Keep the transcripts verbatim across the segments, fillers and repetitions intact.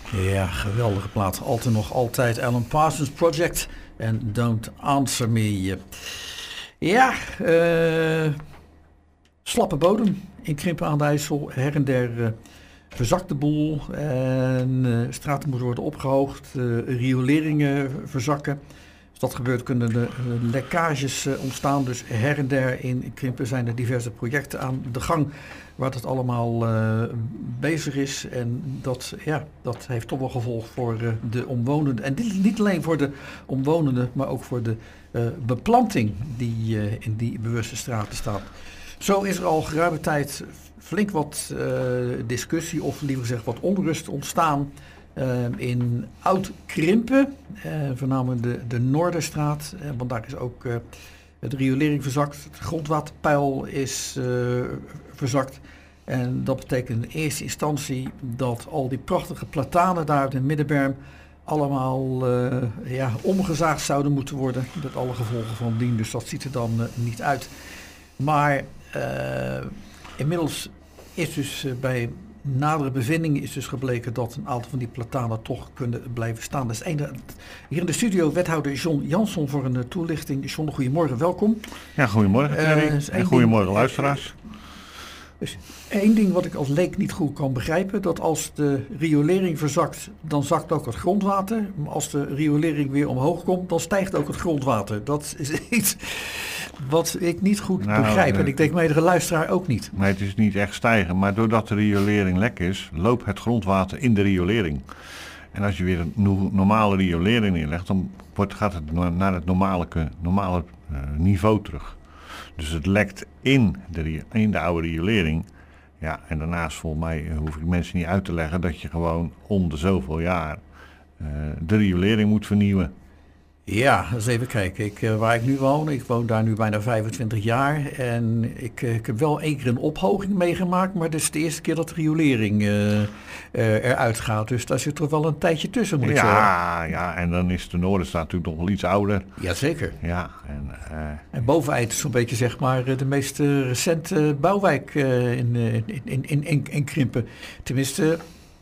Ja, geweldige plaat. Altijd nog altijd Alan Parsons Project en Don't Answer Me. Ja, uh, slappe bodem in Krimpen aan de IJssel. Her en der uh, verzakt de boel en uh, straten moeten worden opgehoogd, uh, rioleringen verzakken. Als dat gebeurt kunnen er uh, lekkages uh, ontstaan. Dus her en der in Krimpen zijn er diverse projecten aan de gang waar het allemaal uh, bezig is. En dat, ja, dat heeft toch wel gevolg voor uh, de omwonenden. En dit, niet alleen voor de omwonenden, maar ook voor de uh, beplanting die uh, in die bewuste straten staat. Zo is er al geruime tijd flink wat uh, discussie, of liever gezegd wat onrust ontstaan uh, in Oud-Krimpen. Uh, voornamelijk de, de Noorderstraat, uh, want daar is ook uh, de riolering verzakt. Het grondwaterpeil is uh, verzakt. En dat betekent in eerste instantie dat al die prachtige platanen daar op de Middenberm allemaal uh, ja, omgezaagd zouden moeten worden. Met alle gevolgen van dien, dus dat ziet er dan uh, niet uit. Maar uh, inmiddels is dus uh, bij nadere bevindingen is dus gebleken dat een aantal van die platanen toch kunnen blijven staan. Dat is ene, hier in de studio wethouder John Jansson voor een uh, toelichting. John, goedemorgen, welkom. Ja, goedemorgen Thierry. Uh, en goedemorgen ding, luisteraars. Uh, dus één ding wat ik als leek niet goed kan begrijpen, dat als de riolering verzakt, dan zakt ook het grondwater. Maar als de riolering weer omhoog komt, dan stijgt ook het grondwater. Dat is iets wat ik niet goed nou, begrijp. De, en ik denk meerdere luisteraar ook niet. Nee, het is niet echt stijgen. Maar doordat de riolering lek is, loopt het grondwater in de riolering. En als je weer een normale riolering neerlegt, dan wordt, gaat het naar het normale, normale uh, niveau terug. Dus het lekt in de, in de oude riolering. Ja, en daarnaast volgens mij hoef ik mensen niet uit te leggen dat je gewoon om de zoveel jaar uh, de riolering moet vernieuwen. Ja, eens even kijken. Ik, uh, waar ik nu woon, ik woon daar nu bijna vijfentwintig jaar en ik, uh, ik heb wel één keer een ophoging meegemaakt, maar dit is de eerste keer dat de riolering uh, uh, eruit gaat. Dus daar zit toch wel een tijdje tussen, moet ik zeggen. Ja, ja, en dan is de Noorderstraat natuurlijk nog wel iets ouder. Jazeker. Ja, en, uh, en Boveneind is zo'n beetje zeg maar de meest uh, recente bouwwijk uh, in, uh, in, in, in, in Krimpen. Tenminste.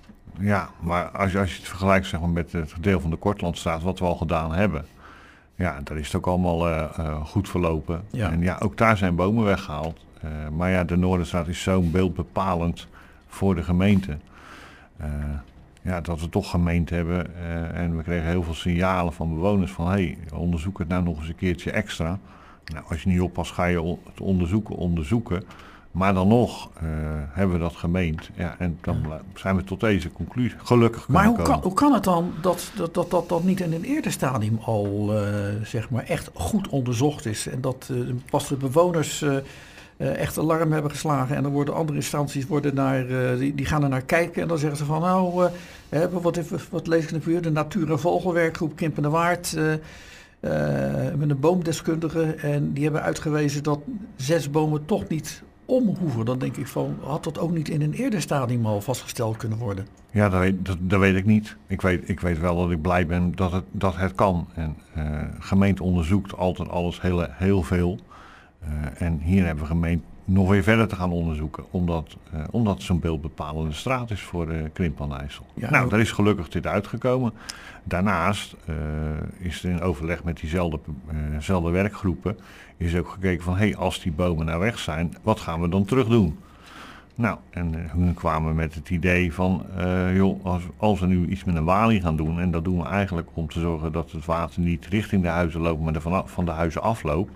Ja, maar als je, als je het vergelijkt zeg maar, met het deel van de Kortlandstraat, wat we al gedaan hebben. Ja, daar is het ook allemaal uh, uh, goed verlopen. Ja. En ja, ook daar zijn bomen weggehaald. Uh, maar ja, de Noorderstraat is zo'n beeldbepalend voor de gemeente. Uh, ja, dat we toch gemeend hebben. Uh, en we kregen heel veel signalen van bewoners van, hé, hey, onderzoek het nou nog eens een keertje extra. Nou, als je niet oppast, ga je het onderzoeken, onderzoeken. Maar dan nog uh, hebben we dat gemeend. Ja, en dan ja. zijn we tot deze conclusie gelukkig kunnen maar hoe komen. Kan, hoe kan het dan dat dat, dat, dat, dat niet in een eerder stadium al uh, zeg maar echt goed onderzocht is? En dat uh, pas de bewoners uh, uh, echt alarm hebben geslagen. En dan worden andere instanties worden naar, uh, die, die gaan er naar kijken. En dan zeggen ze van nou, uh, hebben wat, wat lees ik in de buurt? De Natuur- en Vogelwerkgroep Krimpen de Waard. Uh, Uh, met een boomdeskundige. En die hebben uitgewezen dat zes bomen toch niet om hoeven. Dan denk ik van, had dat ook niet in een eerder stadium al vastgesteld kunnen worden? Ja, dat weet, dat, dat weet ik niet. Ik weet, ik weet wel dat ik blij ben dat het, dat het kan. En uh, gemeente onderzoekt altijd alles heel, heel veel. Uh, en hier hebben we gemeente nog weer verder te gaan onderzoeken. Omdat, uh, omdat het zo'n beeldbepalende straat is voor uh, Krimpen aan de IJssel. Ja, nou, daar is gelukkig dit uitgekomen. Daarnaast uh, is er in overleg met diezelfde uh, werkgroepen is ook gekeken van, hé, hey, als die bomen nou weg zijn, wat gaan we dan terug doen? Nou, en uh, hun kwamen met het idee van, uh, joh, als, als we nu iets met een walie gaan doen, en dat doen we eigenlijk om te zorgen dat het water niet richting de huizen loopt, maar er van, van de huizen afloopt.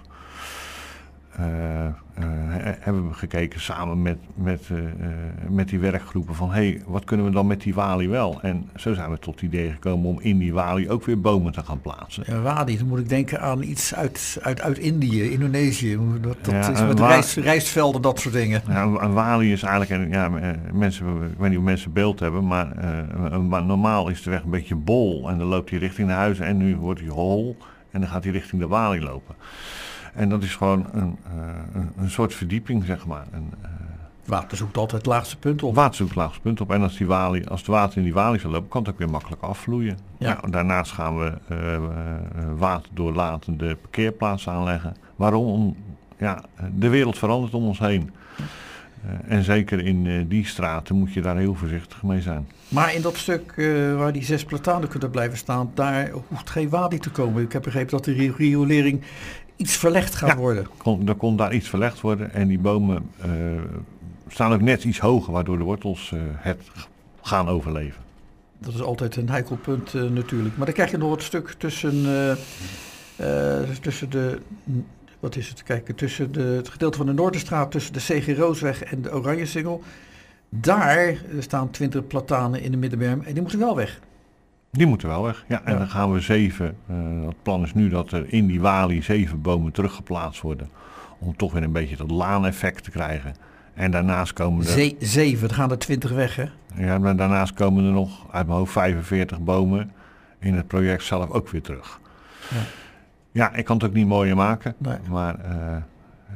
Uh, uh, hebben we gekeken samen met, met, uh, met die werkgroepen van, hé, hey, wat kunnen we dan met die walie wel? En zo zijn we tot het idee gekomen om in die walie ook weer bomen te gaan plaatsen. Ja, walie, dan moet ik denken aan iets uit, uit, uit Indië, Indonesië. Dat, dat ja, is met wa- rijst, rijstvelden, dat soort dingen. Ja, een walie is eigenlijk, ja, mensen, ik weet niet of mensen beeld hebben, maar uh, normaal is de weg een beetje bol en dan loopt hij richting de huizen en nu wordt hij hol en dan gaat hij richting de walie lopen. En dat is gewoon een, uh, een, een soort verdieping, zeg maar. Een, uh, water zoekt altijd het laagste punt op. Water zoekt het laagste punt op. En als, die walie, als het water in die walie zal lopen, kan het ook weer makkelijk afvloeien. Ja. Nou, daarnaast gaan we uh, uh, waterdoorlatende parkeerplaatsen aanleggen. Waarom? Om, ja, de wereld verandert om ons heen. Uh, en zeker in uh, die straten moet je daar heel voorzichtig mee zijn. Maar in dat stuk uh, waar die zes platanen kunnen blijven staan, daar hoeft geen wadi te komen. Ik heb begrepen dat de riolering iets verlegd gaat ja, worden. Kon, er kon daar iets verlegd worden en die bomen uh, staan ook net iets hoger, waardoor de wortels uh, het gaan overleven. Dat is altijd een heikel punt uh, natuurlijk. Maar dan krijg je nog het stuk tussen, uh, uh, tussen de... Wat is het? Kijk, tussen de, het gedeelte van de Noorderstraat, tussen de C G Roosweg en de Oranjesingel. Daar staan twintig platanen in de middenberm en die moeten wel weg. Die moeten wel weg, ja. En ja. Dan gaan we zeven, uh, het plan is nu dat er in die walie zeven bomen teruggeplaatst worden. Om toch weer een beetje dat laaneffect te krijgen. En daarnaast komen er... Ze- zeven, dan gaan er twintig weg, hè? Ja, maar daarnaast komen er nog uit mijn hoofd vijfenveertig bomen in het project zelf ook weer terug. Ja. Ja, ik kan het ook niet mooier maken, nee. maar uh, uh,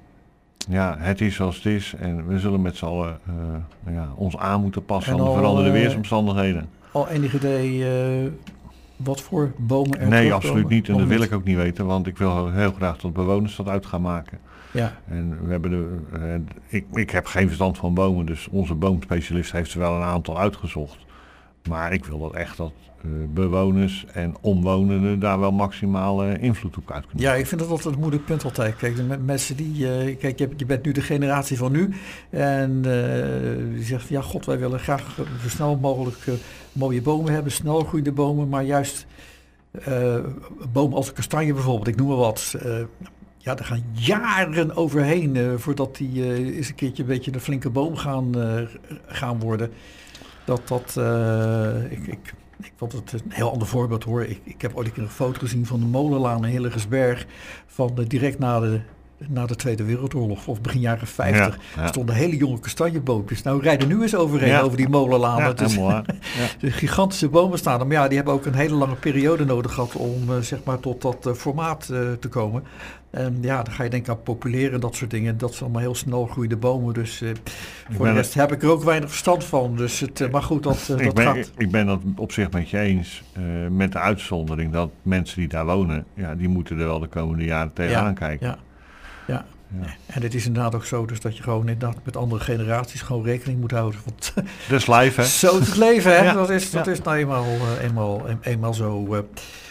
ja, het is zoals het is en we zullen met z'n allen uh, ja, ons aan moeten passen aan de veranderde uh, weersomstandigheden. Al enig idee uh, wat voor bomen er Nee, absoluut niet en dat wil ik ook niet weten, want ik wil heel graag dat bewoners dat uit gaan maken. Ja. En we hebben de, uh, ik, ik heb geen verstand van bomen, dus onze boomspecialist heeft er wel een aantal uitgezocht. Maar ik wil dat echt dat uh, bewoners en omwonenden daar wel maximaal uh, invloed op uit kunnen. Ja, ik vind dat altijd een moeilijk punt altijd. Kijk, de mensen die, uh, kijk, je, je bent nu de generatie van nu en uh, die zegt, ja god, wij willen graag uh, zo snel mogelijk uh, mooie bomen hebben, snel groeiende bomen, maar juist uh, bomen als een kastanje bijvoorbeeld, ik noem maar wat. Uh, Ja, er gaan jaren overheen uh, voordat die uh, eens een keertje een beetje een flinke boom gaan, uh, gaan worden. Dat dat, uh, ik, ik, ik vond het een heel ander voorbeeld hoor. Ik, ik heb ooit een keer een foto gezien van de molenlaan in Hillegersberg van uh, direct na de, na de Tweede Wereldoorlog, of begin jaren vijftig. Ja, ja. Stonden hele jonge kastanjeboompjes. Nou, rijden nu eens overheen ja. over die molenlaan. Ja, dus, ja. De gigantische bomen staan er. Maar ja, die hebben ook een hele lange periode nodig gehad om uh, zeg maar tot dat uh, formaat uh, te komen. En ja, dan ga je denken aan populeren en dat soort dingen. Dat zijn allemaal heel snel groeiende bomen. Dus uh, voor de rest het... heb ik er ook weinig verstand van. Dus het, uh, maar goed, dat, uh, ik dat ben, gaat. Ik ben het op zich met je eens. Uh, met de uitzondering dat mensen die daar wonen, ja, die moeten er wel de komende jaren tegenaan ja, kijken. Ja, ja. Ja. En het is inderdaad ook zo dus dat je gewoon inderdaad met andere generaties gewoon rekening moet houden. Want dat is live, hè? Zo is het leven, hè? Ja. Dat is, dat ja. is nou eenmaal, uh, eenmaal, eenmaal zo. Uh,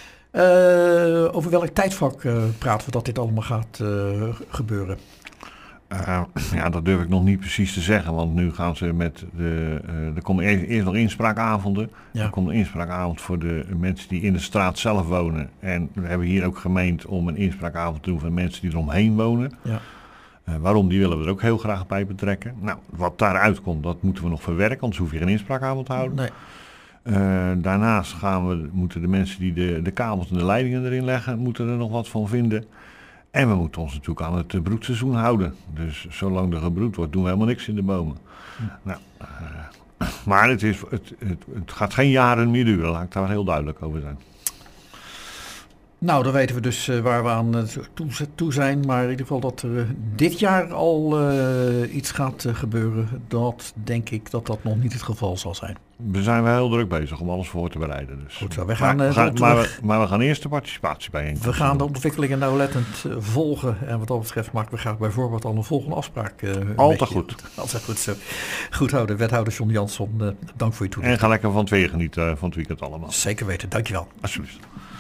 Uh, over welk tijdvak uh, praten we dat dit allemaal gaat uh, gebeuren? Uh, ja, dat durf ik nog niet precies te zeggen, want nu gaan ze met de... Uh, er komen eerst, eerst nog inspraakavonden. Ja. Er komt een inspraakavond voor de mensen die in de straat zelf wonen. En we hebben hier ook gemeend om een inspraakavond te doen voor mensen die eromheen wonen. Ja. Uh, waarom? Die willen we er ook heel graag bij betrekken. Nou, wat daaruit komt, dat moeten we nog verwerken, anders hoef je geen inspraakavond te houden. Nee. Uh, daarnaast gaan we, moeten de mensen die de, de kabels en de leidingen erin leggen, moeten er nog wat van vinden. En we moeten ons natuurlijk aan het broedseizoen houden. Dus zolang er gebroed wordt, doen we helemaal niks in de bomen. Hm. Nou, uh, maar het, is, het, het, het gaat geen jaren meer duren, laat ik daar heel duidelijk over zijn. Nou, dan weten we dus uh, waar we aan uh, toe, toe zijn. Maar in ieder geval dat er uh, dit jaar al uh, iets gaat uh, gebeuren. Dat denk ik dat dat nog niet het geval zal zijn. We zijn wel heel druk bezig om alles voor te bereiden. Dus. Goed zo, we gaan, maar, uh, we gaan, maar, we, maar we gaan eerst de participatie bijeen. We gaan de ontwikkelingen nauwlettend uh, volgen. En wat dat betreft maken we graag bijvoorbeeld al een volgende afspraak. Uh, Altijd goed. Altijd goed zo. Goed houden, wethouder John Jansson. Uh, dank voor je toelichting. En ga lekker van het weer genieten uh, van het weekend allemaal. Zeker weten, dankjewel. Alsjeblieft.